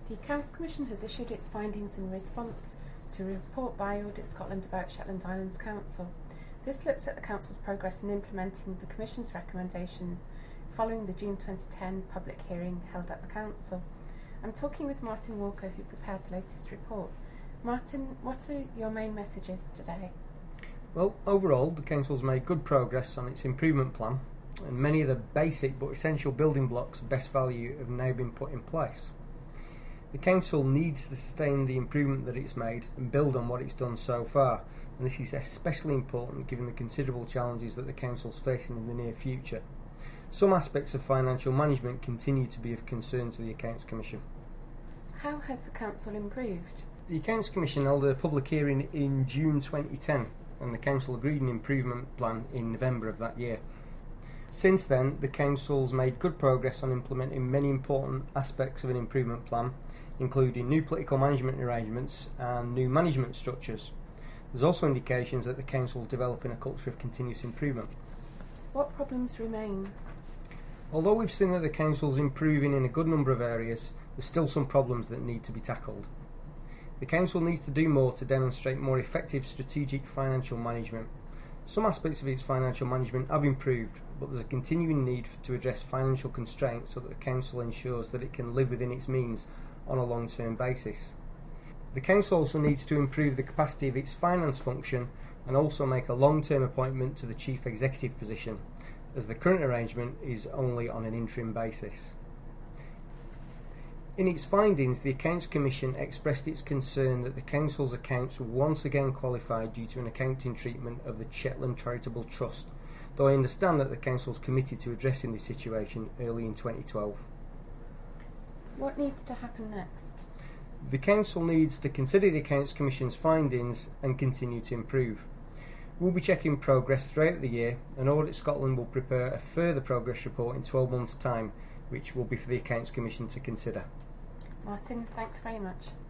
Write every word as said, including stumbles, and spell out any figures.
The Accounts Commission has issued its findings in response to a report by Audit Scotland about Shetland Islands Council. This looks at the Council's progress in implementing the Commission's recommendations following the June twenty ten public hearing held at the Council. I'm talking with Martin Walker, who prepared the latest report. Martin, what are your main messages today? Well, overall, the Council's made good progress on its improvement plan, and many of the basic but essential building blocks of best value have now been put in place. The Council needs to sustain the improvement that it's made and build on what it's done so far, and this is especially important given the considerable challenges that the Council is facing in the near future. Some aspects of financial management continue to be of concern to the Accounts Commission. How has the Council improved? The Accounts Commission held a public hearing in June twenty ten, and the Council agreed an improvement plan in November of that year. Since then, the Council's made good progress on implementing many important aspects of an improvement plan, including new political management arrangements and new management structures. There's also indications that the Council is developing a culture of continuous improvement. What problems remain? Although we've seen that the Council is improving in a good number of areas, there's still some problems that need to be tackled. The Council needs to do more to demonstrate more effective strategic financial management. Some aspects of its financial management have improved, but there's a continuing need to address financial constraints so that the Council ensures that it can live within its means on a long-term basis. The Council also needs to improve the capacity of its finance function and also make a long-term appointment to the Chief Executive position, as the current arrangement is only on an interim basis. In its findings, the Accounts Commission expressed its concern that the Council's accounts were once again qualified due to an accounting treatment of the Shetland Charitable Trust, though I understand that the Council is committed to addressing this situation early in twenty twelve. What needs to happen next? The Council needs to consider the Accounts Commission's findings and continue to improve. We'll be checking progress throughout the year, and Audit Scotland will prepare a further progress report in twelve months' time, which will be for the Accounts Commission to consider. Martin, thanks very much.